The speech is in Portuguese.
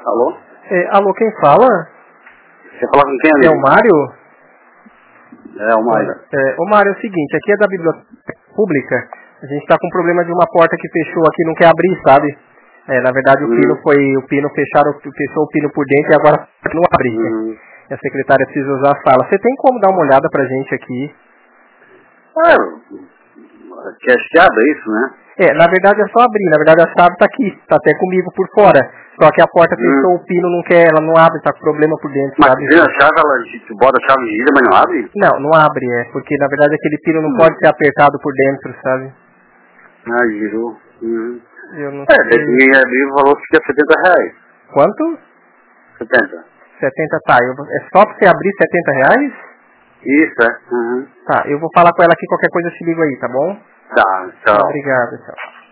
Alô? Alô, quem fala? Você fala com quem, É amigo? o Mário? É o Mário. Ô Mário, é o seguinte, aqui é da biblioteca pública, a gente está com problema de uma porta que fechou aqui, não quer abrir, sabe? Na verdade fechou o pino por dentro e agora não abre. A secretária precisa usar a sala. Você tem como dar uma olhada pra gente aqui? Que é chave, é isso, né? Na verdade é só abrir, na verdade a chave tá aqui, tá até comigo por fora. Só que a porta fechou, o pino não quer, ela não abre, tá com problema por dentro, Mas sabe? a chave, tu bota a chave gira, mas não abre? Não abre, porque na verdade aquele pino não pode ser apertado por dentro, sabe? Ah, girou. Eu não sei. Daí abrir o valor que é R$70. Quanto? 70. 70, tá. É só pra você abrir R$70? Isso, é. Tá, eu vou falar com ela aqui, qualquer coisa eu te ligo aí, tá bom? Tá, tchau. Obrigado, tchau.